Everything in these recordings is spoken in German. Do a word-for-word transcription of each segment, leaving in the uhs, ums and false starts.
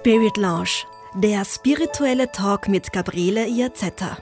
Spirit Lounge, der spirituelle Talk mit Gabriele Iazetta.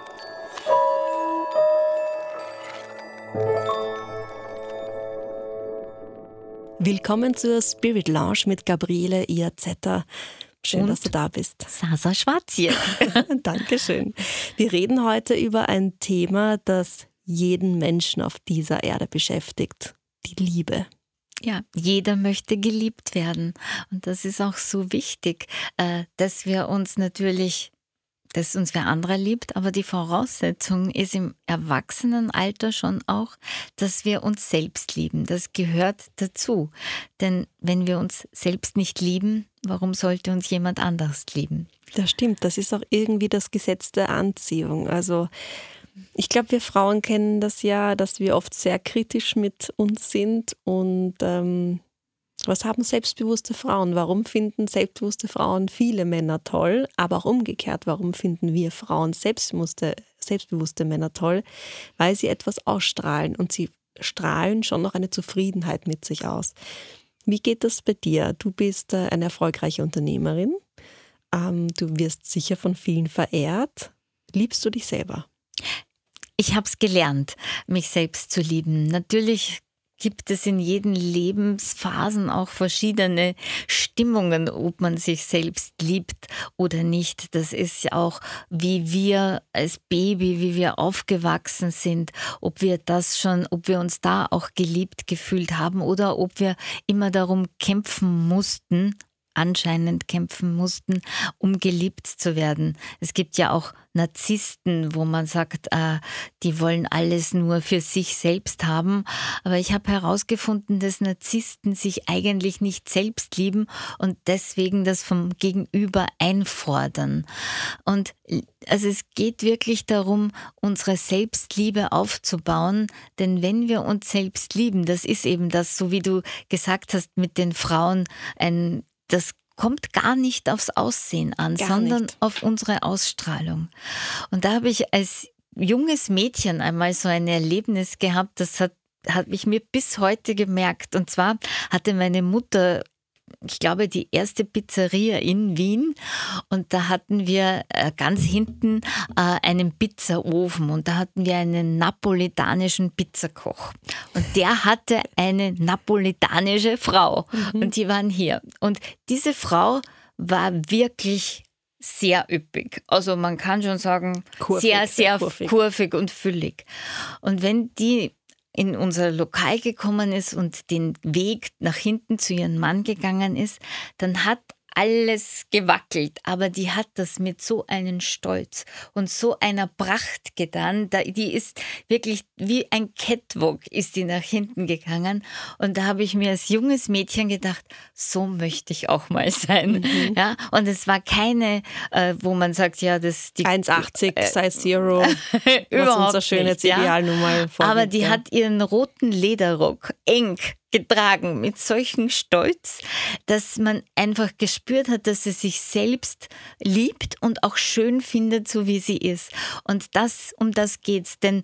Willkommen zur Spirit Lounge mit Gabriele Iazetta. Schön, Und dass du da bist. Sasa Schwarz hier. Dankeschön. Wir reden heute über ein Thema, das jeden Menschen auf dieser Erde beschäftigt. Die Liebe. Ja, jeder möchte geliebt werden. Und das ist auch so wichtig, dass wir uns natürlich, dass uns wer anderer liebt, aber die Voraussetzung ist im Erwachsenenalter schon auch, dass wir uns selbst lieben. Das gehört dazu. Denn wenn wir uns selbst nicht lieben, warum sollte uns jemand anderes lieben? Das stimmt, das ist auch irgendwie das Gesetz der Anziehung. Also ich glaube, wir Frauen kennen das ja, dass wir oft sehr kritisch mit uns sind. Und ähm, was haben selbstbewusste Frauen? Warum finden selbstbewusste Frauen viele Männer toll? Aber auch umgekehrt, warum finden wir Frauen selbstbewusste, selbstbewusste Männer toll? Weil sie etwas ausstrahlen und sie strahlen schon noch eine Zufriedenheit mit sich aus. Wie geht das bei dir? Du bist äh, eine erfolgreiche Unternehmerin. Ähm, du wirst sicher von vielen verehrt. Liebst du dich selber? Ich habe es gelernt, mich selbst zu lieben. Natürlich gibt es in jeden Lebensphasen auch verschiedene Stimmungen, ob man sich selbst liebt oder nicht. Das ist ja auch, wie wir als Baby, wie wir aufgewachsen sind, ob wir das schon, ob wir uns da auch geliebt gefühlt haben oder ob wir immer darum kämpfen mussten, anscheinend kämpfen mussten, um geliebt zu werden. Es gibt ja auch Narzissten, wo man sagt, äh, die wollen alles nur für sich selbst haben. Aber ich habe herausgefunden, dass Narzissten sich eigentlich nicht selbst lieben und deswegen das vom Gegenüber einfordern. Und also es geht wirklich darum, unsere Selbstliebe aufzubauen, denn wenn wir uns selbst lieben, das ist eben das, so wie du gesagt hast mit den Frauen, ein das kommt gar nicht aufs Aussehen an, gar sondern nicht. Auf unsere Ausstrahlung. Und da habe ich als junges Mädchen einmal so ein Erlebnis gehabt, das hat, habe ich mir bis heute gemerkt. Und zwar hatte meine Mutter, ich glaube, die erste Pizzeria in Wien und da hatten wir ganz hinten äh, einen Pizzaofen und da hatten wir einen napolitanischen Pizzakoch und der hatte eine napolitanische Frau mhm. und die waren hier. Und diese Frau war wirklich sehr üppig. Also man kann schon sagen, kurvig, sehr, sehr kurvig. kurvig und füllig. Und wenn die in unser Lokal gekommen ist und den Weg nach hinten zu ihrem Mann gegangen ist, dann hat alles gewackelt, aber die hat das mit so einem Stolz und so einer Pracht getan, die ist wirklich wie ein Catwalk ist die nach hinten gegangen und da habe ich mir als junges Mädchen gedacht, so möchte ich auch mal sein. Mhm. Ja, und es war keine, äh, wo man sagt, ja, das die eins achtzig, äh, Size Zero, was unser schönes Ideal nun mal vorgibt. Aber die ja. hat ihren roten Lederrock eng getragen mit solchem Stolz, dass man einfach gespürt hat, dass sie sich selbst liebt und auch schön findet, so wie sie ist. Und das, um das geht's. Denn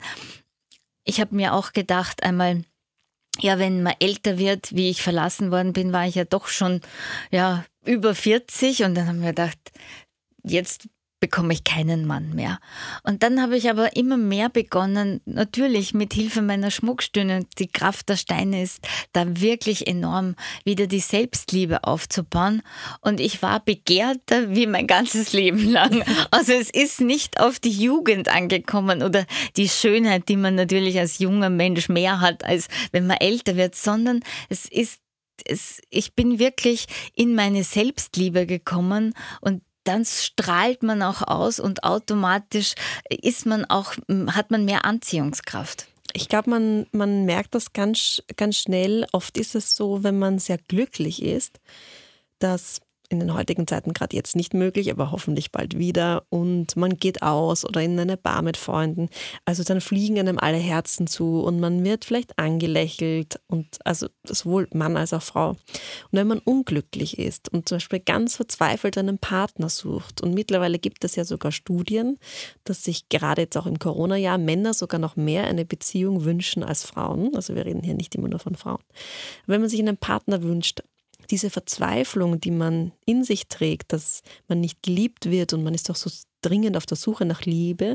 ich habe mir auch gedacht einmal, ja, wenn man älter wird, wie ich verlassen worden bin, war ich ja doch schon ja über vierzig und dann haben wir gedacht, jetzt bekomme ich keinen Mann mehr. Und dann habe ich aber immer mehr begonnen, natürlich mit Hilfe meiner Schmuckstücke, die Kraft der Steine ist da wirklich enorm, wieder die Selbstliebe aufzubauen. Und ich war begehrter wie mein ganzes Leben lang. Also es ist nicht auf die Jugend angekommen oder die Schönheit, die man natürlich als junger Mensch mehr hat, als wenn man älter wird, sondern es ist, es, ich bin wirklich in meine Selbstliebe gekommen und dann strahlt man auch aus und automatisch ist man auch, hat man mehr Anziehungskraft. Ich glaube, man, man merkt das ganz, ganz schnell. Oft ist es so, wenn man sehr glücklich ist, dass in den heutigen Zeiten gerade jetzt nicht möglich, aber hoffentlich bald wieder. Und man geht aus oder in eine Bar mit Freunden. Also dann fliegen einem alle Herzen zu und man wird vielleicht angelächelt. Und also sowohl Mann als auch Frau. Und wenn man unglücklich ist und zum Beispiel ganz verzweifelt einen Partner sucht, und mittlerweile gibt es ja sogar Studien, dass sich gerade jetzt auch im Corona-Jahr Männer sogar noch mehr eine Beziehung wünschen als Frauen. Also wir reden hier nicht immer nur von Frauen. Wenn man sich einen Partner wünscht, diese Verzweiflung, die man in sich trägt, dass man nicht geliebt wird und man ist doch so dringend auf der Suche nach Liebe,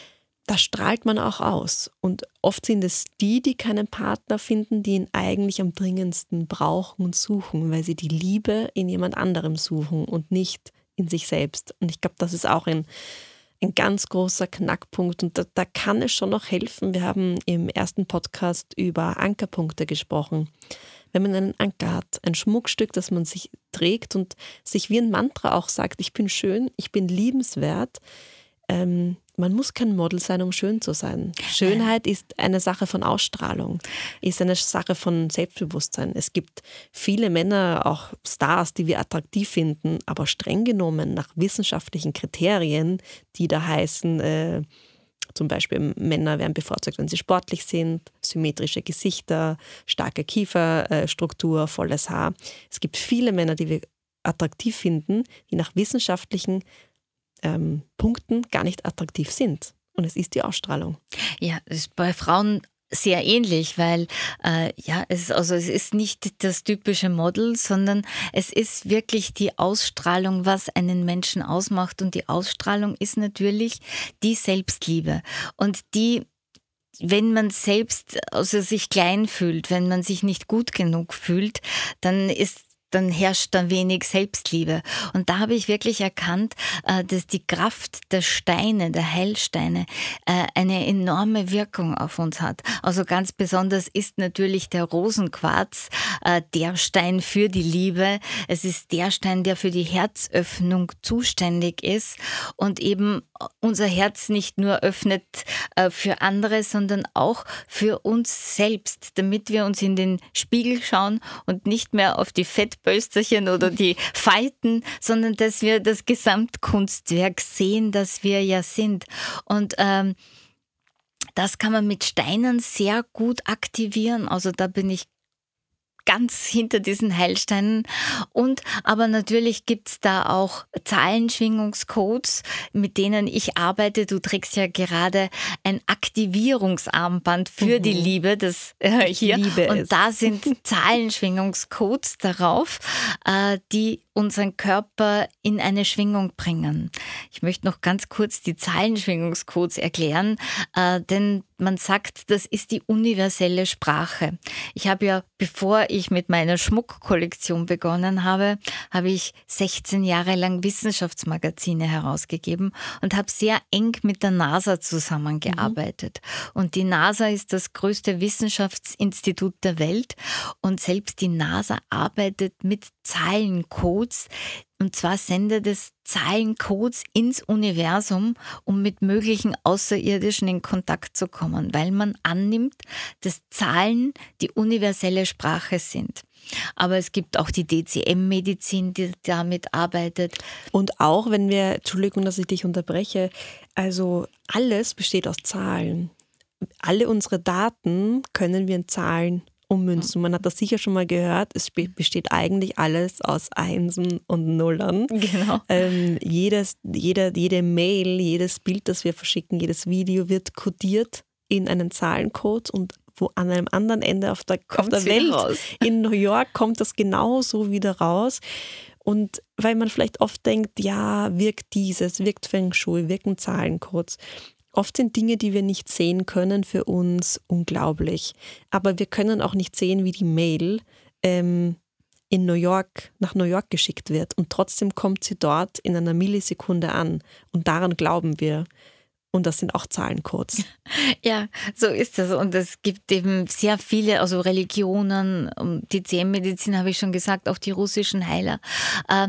das strahlt man auch aus. Und oft sind es die, die keinen Partner finden, die ihn eigentlich am dringendsten brauchen und suchen, weil sie die Liebe in jemand anderem suchen und nicht in sich selbst. Und ich glaube, das ist auch ein, ein ganz großer Knackpunkt. Und da, da kann es schon noch helfen. Wir haben im ersten Podcast über Ankerpunkte gesprochen. Wenn man einen Anker hat, ein Schmuckstück, das man sich trägt und sich wie ein Mantra auch sagt, ich bin schön, ich bin liebenswert. Ähm, man muss kein Model sein, um schön zu sein. Schönheit ist eine Sache von Ausstrahlung, ist eine Sache von Selbstbewusstsein. Es gibt viele Männer, auch Stars, die wir attraktiv finden, aber streng genommen nach wissenschaftlichen Kriterien, die da heißen, äh, zum Beispiel Männer werden bevorzugt, wenn sie sportlich sind, symmetrische Gesichter, starke Kieferstruktur, volles Haar. Es gibt viele Männer, die wir attraktiv finden, die nach wissenschaftlichen ähm, Punkten gar nicht attraktiv sind. Und es ist die Ausstrahlung. Ja, das ist bei Frauen sehr ähnlich, weil äh, ja, es ist, also es ist nicht das typische Model, sondern es ist wirklich die Ausstrahlung, was einen Menschen ausmacht. Und die Ausstrahlung ist natürlich die Selbstliebe. Und die, wenn man selbst also sich klein fühlt, wenn man sich nicht gut genug fühlt, dann ist dann herrscht da wenig Selbstliebe. Und da habe ich wirklich erkannt, dass die Kraft der Steine, der Heilsteine, eine enorme Wirkung auf uns hat. Also ganz besonders ist natürlich der Rosenquarz der Stein für die Liebe. Es ist der Stein, der für die Herzöffnung zuständig ist und eben unser Herz nicht nur öffnet für andere, sondern auch für uns selbst, damit wir uns in den Spiegel schauen und nicht mehr auf die Fettbösterchen oder die Falten, sondern dass wir das Gesamtkunstwerk sehen, das wir ja sind. Und ähm, das kann man mit Steinen sehr gut aktivieren. Also da bin ich ganz hinter diesen Heilsteinen. Und aber natürlich gibt's da auch Zahlenschwingungscodes, mit denen ich arbeite. Du trägst ja gerade ein Aktivierungsarmband für mhm. die Liebe, das äh, hier. Ich liebe Und es. Da sind Zahlenschwingungscodes darauf, äh, die unseren Körper in eine Schwingung bringen. Ich möchte noch ganz kurz die Zahlenschwingungscodes erklären, äh, denn man sagt, das ist die universelle Sprache. Ich habe ja, bevor ich mit meiner Schmuckkollektion begonnen habe, habe ich sechzehn Jahre lang Wissenschaftsmagazine herausgegeben und habe sehr eng mit der NASA zusammengearbeitet. Mhm. Und die NASA ist das größte Wissenschaftsinstitut der Welt und selbst die NASA arbeitet mit Zahlencodes. Und zwar sendet es Zahlencodes ins Universum, um mit möglichen Außerirdischen in Kontakt zu kommen, weil man annimmt, dass Zahlen die universelle Sprache sind. Aber es gibt auch die D C M-Medizin, die damit arbeitet. Und auch, wenn wir, Entschuldigung, dass ich dich unterbreche, also alles besteht aus Zahlen. Alle unsere Daten können wir in Zahlen ummünzen. Man hat das sicher schon mal gehört, es besteht eigentlich alles aus Einsen und Nullern. Genau. Ähm, jedes, jede, jede Mail, jedes Bild, das wir verschicken, jedes Video wird kodiert in einen Zahlencode und wo an einem anderen Ende auf der, auf der Welt, raus. In New York, kommt das genauso wieder raus. Und weil man vielleicht oft denkt, ja, wirkt dieses, wirkt Feng Shui, wirken Zahlencodes. Oft sind Dinge, die wir nicht sehen können, für uns unglaublich. Aber wir können auch nicht sehen, wie die Mail ähm, in New York, nach New York geschickt wird. Und trotzdem kommt sie dort in einer Millisekunde an. Und daran glauben wir. Und das sind auch Zahlencodes. Ja, so ist das. Und es gibt eben sehr viele, also Religionen, die D C M-Medizin habe ich schon gesagt, auch die russischen Heiler. Äh,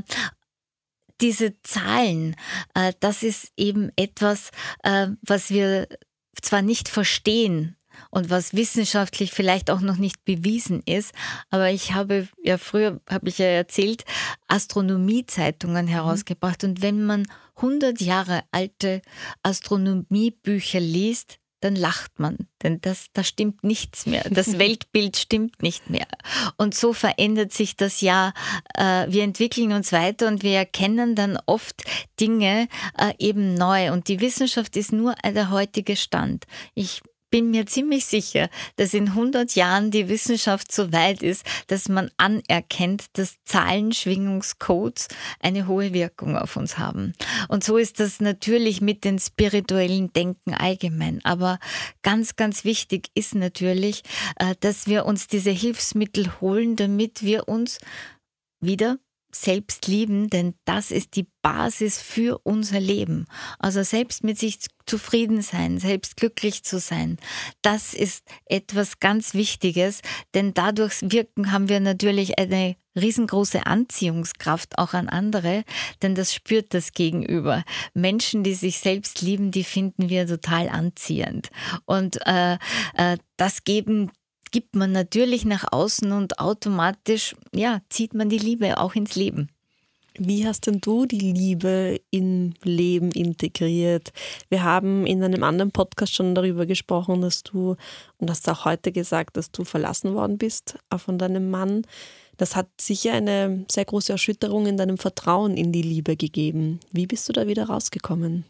Diese Zahlen, äh, das ist eben etwas, äh, was wir zwar nicht verstehen und was wissenschaftlich vielleicht auch noch nicht bewiesen ist, aber ich habe ja früher, habe ich ja erzählt, Astronomiezeitungen herausgebracht. Und wenn man hundert Jahre alte Astronomiebücher liest, dann lacht man, denn das, da stimmt nichts mehr. Das Weltbild stimmt nicht mehr. Und so verändert sich das Jahr. Äh, wir entwickeln uns weiter und wir erkennen dann oft Dinge äh, eben neu. Und die Wissenschaft ist nur der heutige Stand. Ich bin mir ziemlich sicher, dass in hundert Jahren die Wissenschaft so weit ist, dass man anerkennt, dass Zahlenschwingungscodes eine hohe Wirkung auf uns haben. Und so ist das natürlich mit dem spirituellen Denken allgemein. Aber ganz, ganz wichtig ist natürlich, dass wir uns diese Hilfsmittel holen, damit wir uns wieder selbst lieben, denn das ist die Basis für unser Leben. Also selbst mit sich zufrieden sein, selbst glücklich zu sein, das ist etwas ganz Wichtiges, denn dadurch wirken haben wir natürlich eine riesengroße Anziehungskraft auch an andere, denn das spürt das Gegenüber. Menschen, die sich selbst lieben, die finden wir total anziehend. Und äh, äh, das geben gibt man natürlich nach außen und automatisch, ja, zieht man die Liebe auch ins Leben. Wie hast denn du die Liebe im Leben integriert? Wir haben in einem anderen Podcast schon darüber gesprochen, dass du, und hast auch heute gesagt, dass du verlassen worden bist von deinem Mann. Das hat sicher eine sehr große Erschütterung in deinem Vertrauen in die Liebe gegeben. Wie bist du da wieder rausgekommen?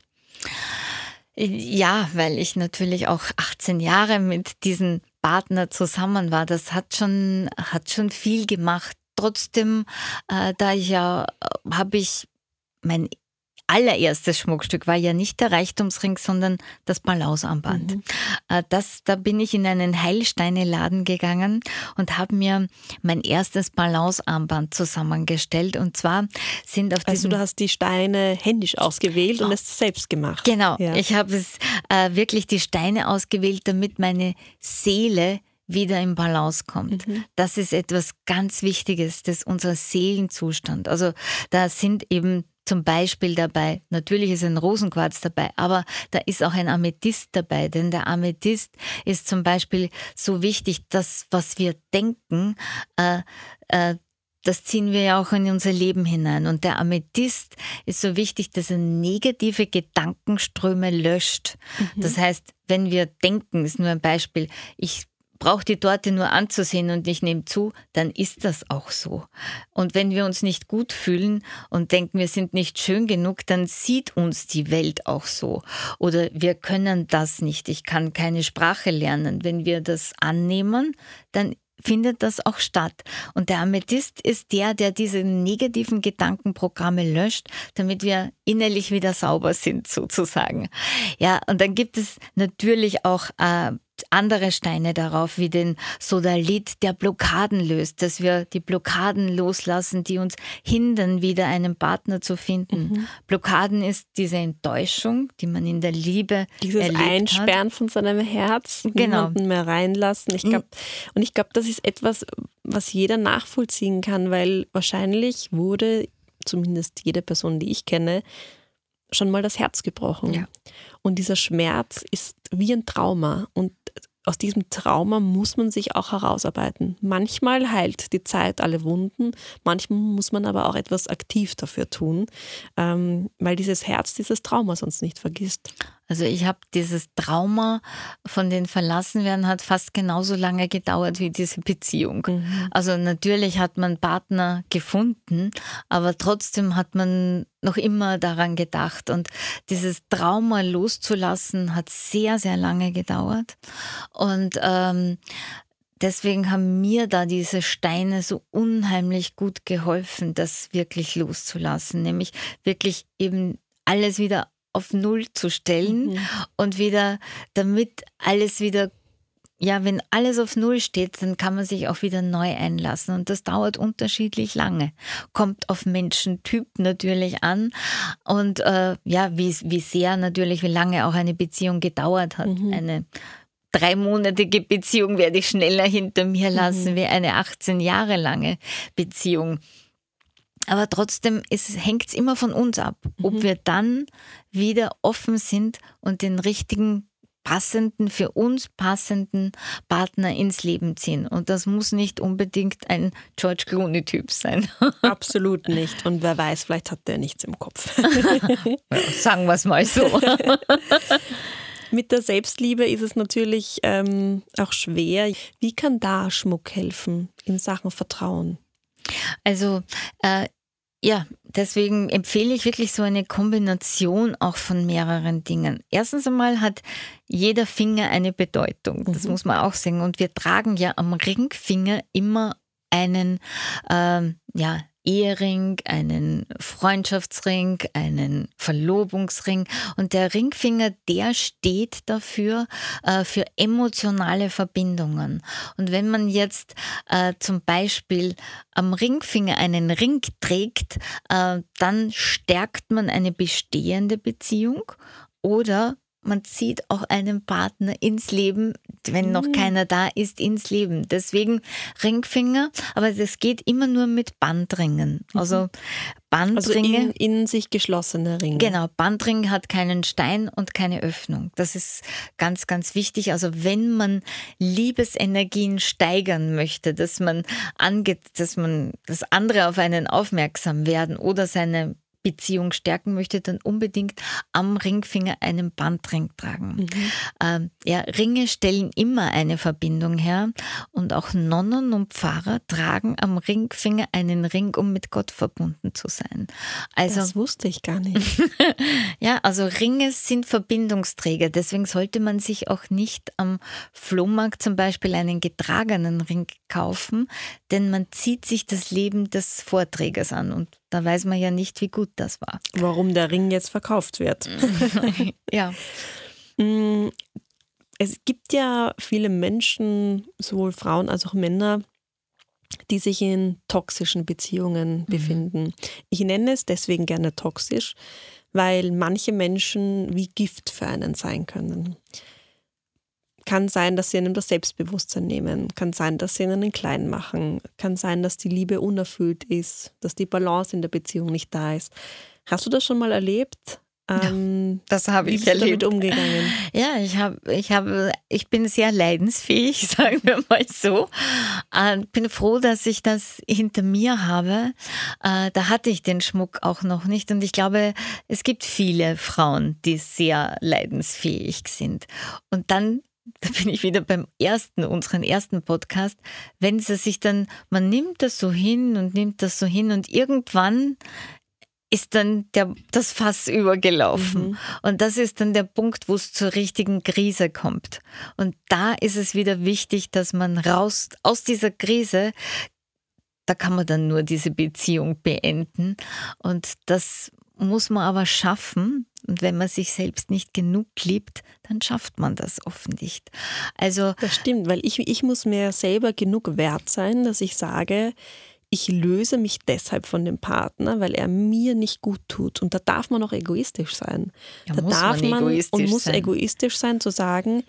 Ja, weil ich natürlich auch achtzehn Jahre mit diesem Partner zusammen war. Das hat schon, hat schon viel gemacht. Trotzdem, äh, da ich ja, habe ich mein allererstes Schmuckstück war ja nicht der Reichtumsring, sondern das Balancearmband. Mhm. Das, da bin ich in einen Heilsteine-Laden gegangen und habe mir mein erstes Balancearmband zusammengestellt. Und zwar sind auf Also du hast die Steine händisch ausgewählt und es selbst gemacht. Genau, ja. Ich habe es äh, wirklich die Steine ausgewählt, damit meine Seele wieder in Balance kommt. Mhm. Das ist etwas ganz Wichtiges, das ist unser Seelenzustand. Also da sind eben zum Beispiel dabei, natürlich ist ein Rosenquarz dabei, aber da ist auch ein Amethyst dabei, denn der Amethyst ist zum Beispiel so wichtig, dass was wir denken, äh, äh, das ziehen wir ja auch in unser Leben hinein. Und der Amethyst ist so wichtig, dass er negative Gedankenströme löscht. Mhm. Das heißt, wenn wir denken, ist nur ein Beispiel, ich brauche die Torte nur anzusehen und ich nehme zu, dann ist das auch so. Und wenn wir uns nicht gut fühlen und denken, wir sind nicht schön genug, dann sieht uns die Welt auch so. Oder wir können das nicht, ich kann keine Sprache lernen. Wenn wir das annehmen, dann findet das auch statt. Und der Amethyst ist der, der diese negativen Gedankenprogramme löscht, damit wir innerlich wieder sauber sind, sozusagen. Ja, und dann gibt es natürlich auch äh, andere Steine darauf, wie den Sodalit, der Blockaden löst, dass wir die Blockaden loslassen, die uns hindern, wieder einen Partner zu finden. Mhm. Blockaden ist diese Enttäuschung, die man in der Liebe Dieses erlebt Einsperren hat. von seinem Herz, genau. niemanden mehr reinlassen. Ich glaub, und ich glaube, das ist etwas, was jeder nachvollziehen kann, weil wahrscheinlich wurde zumindest jede Person, die ich kenne, schon mal das Herz gebrochen. Ja. Und dieser Schmerz ist wie ein Trauma. Und aus diesem Trauma muss man sich auch herausarbeiten. Manchmal heilt die Zeit alle Wunden, manchmal muss man aber auch etwas aktiv dafür tun, ähm, weil dieses Herz dieses Trauma sonst nicht vergisst. Also ich habe dieses Trauma von den Verlassenwerden hat fast genauso lange gedauert wie diese Beziehung. Mhm. Also natürlich hat man Partner gefunden, aber trotzdem hat man noch immer daran gedacht. Und dieses Trauma loszulassen hat sehr, sehr lange gedauert. Und ähm, deswegen haben mir da diese Steine so unheimlich gut geholfen, das wirklich loszulassen. Nämlich wirklich eben alles wieder auf Null zu stellen mhm. und wieder, damit alles wieder, ja, wenn alles auf Null steht, dann kann man sich auch wieder neu einlassen und das dauert unterschiedlich lange. Kommt auf Menschentyp natürlich an und äh, ja, wie, wie sehr natürlich, wie lange auch eine Beziehung gedauert hat. Mhm. Eine dreimonatige Beziehung werde ich schneller hinter mir lassen mhm. wie eine achtzehn Jahre lange Beziehung. Aber trotzdem hängt es immer von uns ab, ob mhm. wir dann wieder offen sind und den richtigen, passenden, für uns passenden Partner ins Leben ziehen. Und das muss nicht unbedingt ein George Clooney-Typ sein. Absolut nicht. Und wer weiß, vielleicht hat der nichts im Kopf. Ja, sagen wir es mal so. Mit der Selbstliebe ist es natürlich ähm, auch schwer. Wie kann da Schmuck helfen in Sachen Vertrauen? Also äh, ja, deswegen empfehle ich wirklich so eine Kombination auch von mehreren Dingen. Erstens einmal hat jeder Finger eine Bedeutung, das mhm. muss man auch sehen. Und wir tragen ja am Ringfinger immer einen, ähm, ja, Ehering, einen Freundschaftsring, einen Verlobungsring. Und der Ringfinger, der steht dafür, äh, für emotionale Verbindungen. Und wenn man jetzt äh, zum Beispiel am Ringfinger einen Ring trägt, äh, dann stärkt man eine bestehende Beziehung oder man zieht auch einen Partner ins Leben, wenn noch keiner da ist, ins Leben. Deswegen Ringfinger, aber das geht immer nur mit Bandringen. Also Bandringe. Also in, in sich geschlossene Ringe. Genau, Bandring hat keinen Stein und keine Öffnung. Das ist ganz, ganz wichtig. Also wenn man Liebesenergien steigern möchte, dass man angeht, dass man, dass andere auf einen aufmerksam werden oder seine Beziehung stärken möchte, dann unbedingt am Ringfinger einen Bandring tragen. Mhm. Ähm, ja, Ringe stellen immer eine Verbindung her und auch Nonnen und Pfarrer tragen am Ringfinger einen Ring, um mit Gott verbunden zu sein. Also, das wusste ich gar nicht. Ja, also Ringe sind Verbindungsträger, deswegen sollte man sich auch nicht am Flohmarkt zum Beispiel einen getragenen Ring kaufen, denn man zieht sich das Leben des Vorträgers an und da weiß man ja nicht, wie gut das war. Warum der Ring jetzt verkauft wird. Ja. Es gibt ja viele Menschen, sowohl Frauen als auch Männer, die sich in toxischen Beziehungen mhm. befinden. Ich nenne es deswegen gerne toxisch, weil manche Menschen wie Gift für einen sein können. Kann sein, dass sie einem das Selbstbewusstsein nehmen. Kann sein, dass sie einen klein machen. Kann sein, dass die Liebe unerfüllt ist, dass die Balance in der Beziehung nicht da ist. Hast du das schon mal erlebt? Ähm, das habe ich erlebt. Wie bist du erlebt. damit umgegangen? Ja, ich habe, ich habe, ich bin sehr leidensfähig, sagen wir mal so. Äh, bin froh, dass ich das hinter mir habe. Äh, da hatte ich den Schmuck auch noch nicht und ich glaube, es gibt viele Frauen, die sehr leidensfähig sind. Und dann da bin ich wieder beim ersten, unseren ersten Podcast, wenn sie sich dann, man nimmt das so hin und nimmt das so hin und irgendwann ist dann der, das Fass übergelaufen. Mhm. Und das ist dann der Punkt, wo es zur richtigen Krise kommt. Und da ist es wieder wichtig, dass man raus, aus dieser Krise, da kann man dann nur diese Beziehung beenden. Und das muss man aber schaffen. Und wenn man sich selbst nicht genug liebt, dann schafft man das oft nicht. Also das stimmt, weil ich, ich muss mir selber genug wert sein, dass ich sage, ich löse mich deshalb von dem Partner, weil er mir nicht gut tut. Und da darf man auch egoistisch sein. Ja, da muss darf man, man egoistisch und muss sein. egoistisch sein, zu sagen,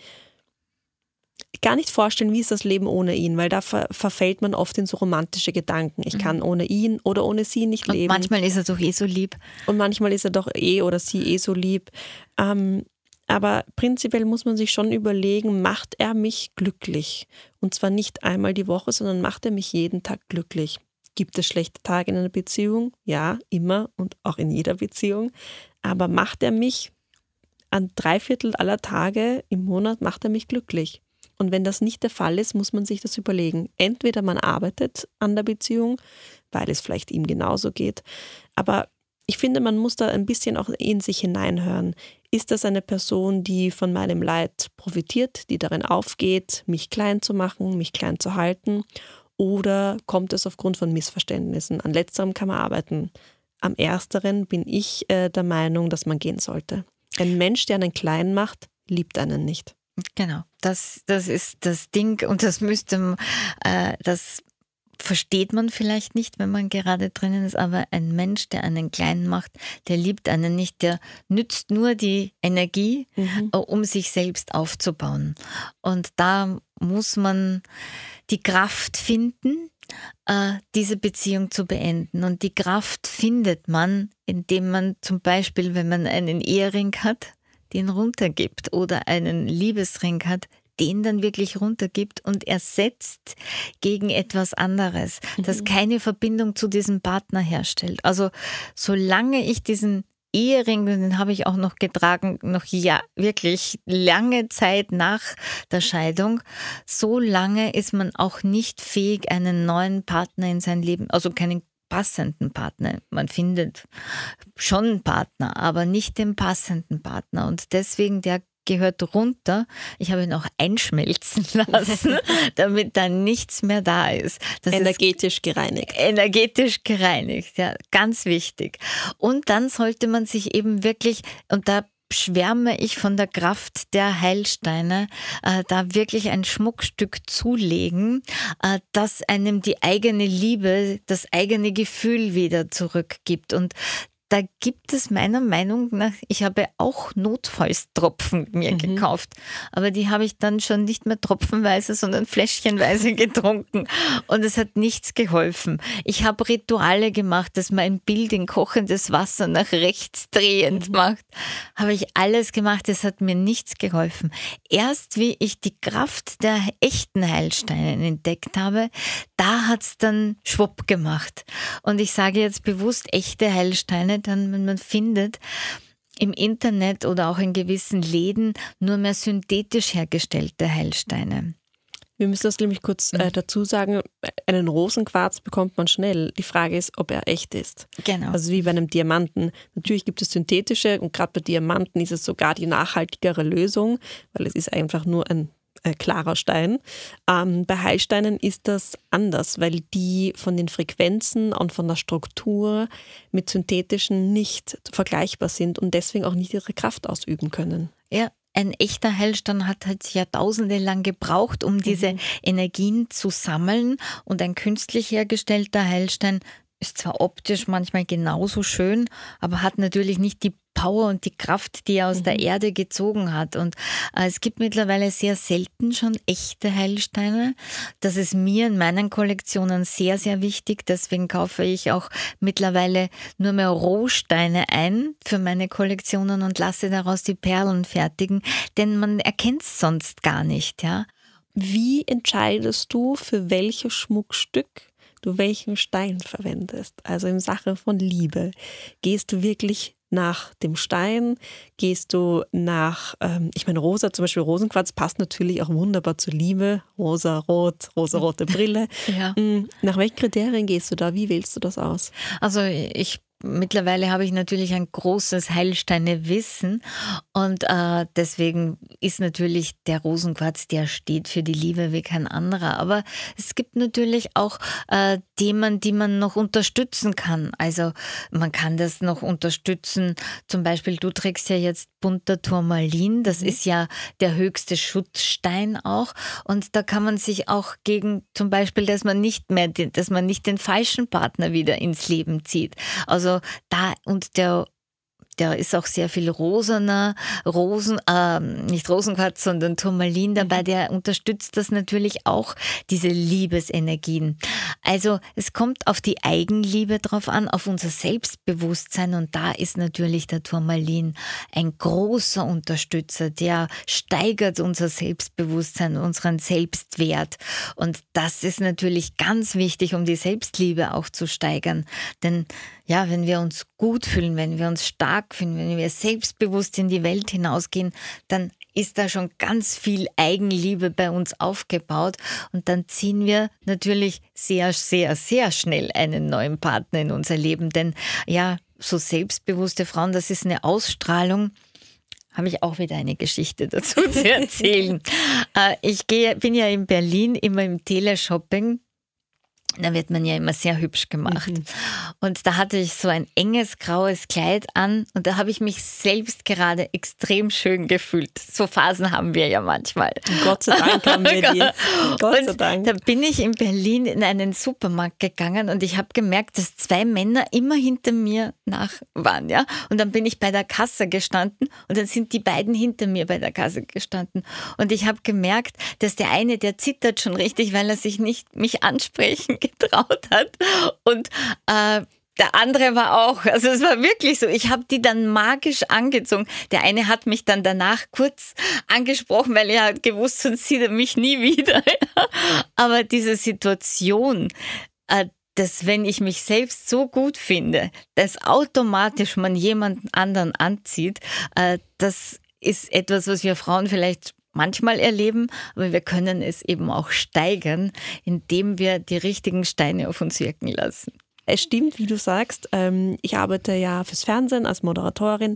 gar nicht vorstellen, wie ist das Leben ohne ihn, weil da ver- verfällt man oft in so romantische Gedanken. Ich kann ohne ihn oder ohne sie nicht und leben. Manchmal ist er doch eh so lieb. Und manchmal ist er doch eh oder sie eh so lieb. Ähm, aber prinzipiell muss man sich schon überlegen, macht er mich glücklich? Und zwar nicht einmal die Woche, sondern macht er mich jeden Tag glücklich? Gibt es schlechte Tage in einer Beziehung? Ja, immer und auch in jeder Beziehung. Aber macht er mich an drei Viertel aller Tage im Monat, macht er mich glücklich? Und wenn das nicht der Fall ist, muss man sich das überlegen. Entweder man arbeitet an der Beziehung, weil es vielleicht ihm genauso geht. Aber ich finde, man muss da ein bisschen auch in sich hineinhören. Ist das eine Person, die von meinem Leid profitiert, die darin aufgeht, mich klein zu machen, mich klein zu halten? Oder kommt es aufgrund von Missverständnissen? An letzterem kann man arbeiten. Am ersteren bin ich äh, der Meinung, dass man gehen sollte. Ein Mensch, der einen klein macht, liebt einen nicht. Genau, das, das ist das Ding und das müsste, äh, das versteht man vielleicht nicht, wenn man gerade drinnen ist, aber ein Mensch, der einen klein macht, der liebt einen nicht, der nützt nur die Energie, mhm. äh, um sich selbst aufzubauen. Und da muss man die Kraft finden, äh, diese Beziehung zu beenden. Und die Kraft findet man, indem man zum Beispiel, wenn man einen Ehering hat, den runtergibt oder einen Liebesring hat, den dann wirklich runtergibt und ersetzt gegen etwas anderes, mhm. das keine Verbindung zu diesem Partner herstellt. Also solange ich diesen Ehering, den habe ich auch noch getragen, noch ja wirklich lange Zeit nach der Scheidung, so lange ist man auch nicht fähig, einen neuen Partner in sein Leben, also keinen passenden Partner. Man findet schon einen Partner, aber nicht den passenden Partner. Und deswegen, der gehört runter. Ich habe ihn auch einschmelzen lassen, damit da nichts mehr da ist. Das energetisch ist gereinigt. Energetisch gereinigt, ja, ganz wichtig. Und dann sollte man sich eben wirklich, und da schwärme ich von der Kraft der Heilsteine, äh, da wirklich ein Schmuckstück zulegen, äh, das einem die eigene Liebe, das eigene Gefühl wieder zurückgibt. Und da gibt es meiner Meinung nach, ich habe auch Notfallstropfen mir mhm. gekauft, aber die habe ich dann schon nicht mehr tropfenweise, sondern fläschchenweise getrunken und es hat nichts geholfen. Ich habe Rituale gemacht, dass man ein Bild in kochendes Wasser nach rechts drehend mhm. macht. Habe ich alles gemacht, es hat mir nichts geholfen. Erst wie ich die Kraft der echten Heilsteine entdeckt habe, da hat es dann schwupp gemacht. Und ich sage jetzt bewusst echte Heilsteine, dann, wenn man findet im Internet oder auch in gewissen Läden nur mehr synthetisch hergestellte Heilsteine. Wir müssen das nämlich kurz äh, dazu sagen, einen Rosenquarz bekommt man schnell. Die Frage ist, ob er echt ist. Genau. Also wie bei einem Diamanten. Natürlich gibt es synthetische und gerade bei Diamanten ist es sogar die nachhaltigere Lösung, weil es ist einfach nur ein Äh, klarer Stein. Ähm, bei Heilsteinen ist das anders, weil die von den Frequenzen und von der Struktur mit synthetischen nicht vergleichbar sind und deswegen auch nicht ihre Kraft ausüben können. Ja, ein echter Heilstein hat halt Jahrtausende lang gebraucht, um diese mhm. Energien zu sammeln, und ein künstlich hergestellter Heilstein ist zwar optisch manchmal genauso schön, aber hat natürlich nicht die Power und die Kraft, die er aus mhm. der Erde gezogen hat. Und äh, es gibt mittlerweile sehr selten schon echte Heilsteine. Das ist mir in meinen Kollektionen sehr, sehr wichtig. Deswegen kaufe ich auch mittlerweile nur mehr Rohsteine ein für meine Kollektionen und lasse daraus die Perlen fertigen, denn man erkennt es sonst gar nicht. Ja? Wie entscheidest du, für welches Schmuckstück du welchen Stein verwendest? Also in Sache von Liebe. Gehst du wirklich nach dem Stein? Gehst du nach, ähm, ich meine, rosa, zum Beispiel Rosenquarz passt natürlich auch wunderbar zur Liebe. Rosa, rot, rosa-rote Brille. Ja. Nach welchen Kriterien gehst du da? Wie wählst du das aus? Also ich Mittlerweile habe ich natürlich ein großes Heilsteinewissen und äh, deswegen ist natürlich der Rosenquarz, der steht für die Liebe wie kein anderer. Aber es gibt natürlich auch äh, Themen, die man noch unterstützen kann. Also man kann das noch unterstützen. Zum Beispiel, du trägst ja jetzt bunter Turmalin. Das mhm. ist ja der höchste Schutzstein auch. Und da kann man sich auch gegen zum Beispiel, dass man nicht mehr, dass man nicht den falschen Partner wieder ins Leben zieht. Also da, und der Der ist auch sehr viel rosaner, Rosen, äh, nicht Rosenquarz, sondern Turmalin dabei, der unterstützt das natürlich auch, diese Liebesenergien. Also es kommt auf die Eigenliebe drauf an, auf unser Selbstbewusstsein, und da ist natürlich der Turmalin ein großer Unterstützer, der steigert unser Selbstbewusstsein, unseren Selbstwert, und das ist natürlich ganz wichtig, um die Selbstliebe auch zu steigern, denn ja, wenn wir uns gut fühlen, wenn wir uns stark fühlen, wenn wir selbstbewusst in die Welt hinausgehen, dann ist da schon ganz viel Eigenliebe bei uns aufgebaut, und dann ziehen wir natürlich sehr, sehr, sehr schnell einen neuen Partner in unser Leben, denn ja, so selbstbewusste Frauen, das ist eine Ausstrahlung. Habe ich auch wieder eine Geschichte dazu zu erzählen. Ich gehe, bin ja in Berlin immer im Teleshopping. Da wird man ja immer sehr hübsch gemacht. Mhm. Und da hatte ich so ein enges graues Kleid an, und da habe ich mich selbst gerade extrem schön gefühlt. So Phasen haben wir ja manchmal. Gott sei Dank haben wir die. Gott sei Dank. Da bin ich in Berlin in einen Supermarkt gegangen, und ich habe gemerkt, dass zwei Männer immer hinter mir nach waren. Ja? Und dann bin ich bei der Kasse gestanden, und dann sind die beiden hinter mir bei der Kasse gestanden. Und ich habe gemerkt, dass der eine, der zittert schon richtig, weil er sich nicht mich ansprechen getraut hat, und äh, der andere war auch, also es war wirklich so, ich habe die dann magisch angezogen. Der eine hat mich dann danach kurz angesprochen, weil er hat gewusst, sonst sieht er mich nie wieder. Aber diese Situation, äh, dass wenn ich mich selbst so gut finde, dass automatisch man jemanden anderen anzieht, äh, das ist etwas, was wir Frauen vielleicht manchmal erleben, aber wir können es eben auch steigern, indem wir die richtigen Steine auf uns wirken lassen. es stimmt, wie du sagst. Ähm, ich arbeite ja fürs Fernsehen als Moderatorin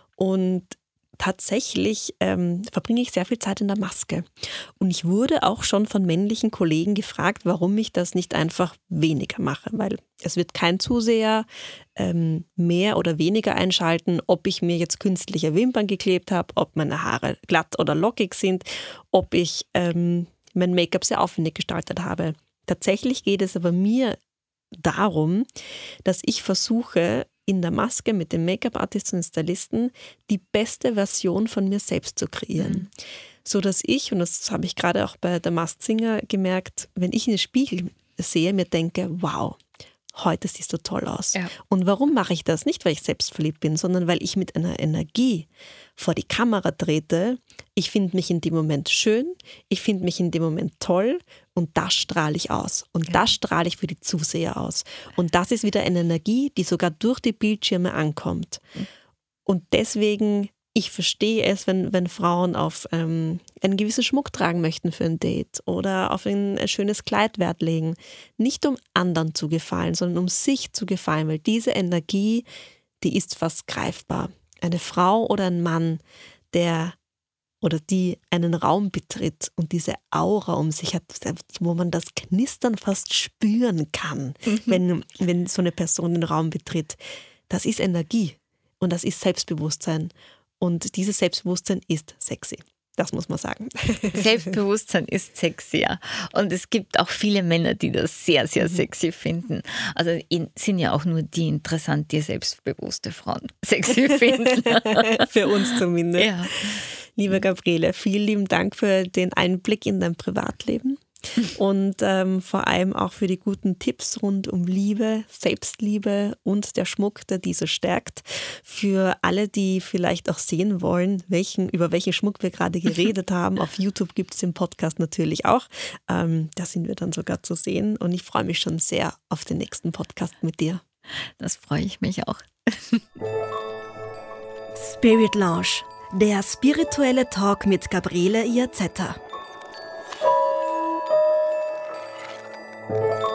und tatsächlich ähm, verbringe ich sehr viel Zeit in der Maske. Und ich wurde auch schon von männlichen Kollegen gefragt, warum ich das nicht einfach weniger mache, weil es wird kein Zuseher ähm, mehr oder weniger einschalten, ob ich mir jetzt künstliche Wimpern geklebt habe, ob meine Haare glatt oder lockig sind, ob ich ähm, mein Make-up sehr aufwendig gestaltet habe. Tatsächlich geht es aber mir darum, dass ich versuche, in der Maske mit dem Make-up-Artist und Stylisten die beste Version von mir selbst zu kreieren. Mhm. So dass ich, und das habe ich gerade auch bei der Masked Singer gemerkt, wenn ich in den Spiegel sehe, mir denke, wow, heute siehst du toll aus. Ja. Und warum mache ich das? Nicht, weil ich selbstverliebt bin, sondern weil ich mit einer Energie vor die Kamera trete. Ich finde mich in dem Moment schön, ich finde mich in dem Moment toll und das strahle ich aus. Und ja. das strahle ich für die Zuseher aus. Und das ist wieder eine Energie, die sogar durch die Bildschirme ankommt. Und deswegen, ich verstehe es, wenn, wenn Frauen auf ähm, einen gewissen Schmuck tragen möchten für ein Date oder auf ein, ein schönes Kleid Wert legen. Nicht um anderen zu gefallen, sondern um sich zu gefallen, weil diese Energie, die ist fast greifbar. Eine Frau oder ein Mann, der oder die einen Raum betritt und diese Aura um sich hat, wo man das Knistern fast spüren kann, mhm. wenn, wenn so eine Person den Raum betritt. Das ist Energie und das ist Selbstbewusstsein. Und dieses Selbstbewusstsein ist sexy. Das muss man sagen. Selbstbewusstsein ist sexy, ja. Und es gibt auch viele Männer, die das sehr, sehr sexy finden. Also sind ja auch nur die interessant, die selbstbewusste Frauen sexy finden. Für uns zumindest. Ja. Liebe Gabriele, vielen lieben Dank für den Einblick in dein Privatleben. Und ähm, vor allem auch für die guten Tipps rund um Liebe, Selbstliebe und der Schmuck, der diese stärkt. Für alle, die vielleicht auch sehen wollen, welchen, über welchen Schmuck wir gerade geredet haben. Auf YouTube gibt es den Podcast natürlich auch. Ähm, da sind wir dann sogar zu sehen. Und ich freue mich schon sehr auf den nächsten Podcast mit dir. Das freue ich mich auch. Spirit Lounge, der spirituelle Talk mit Gabriele Iazetta. Thank you.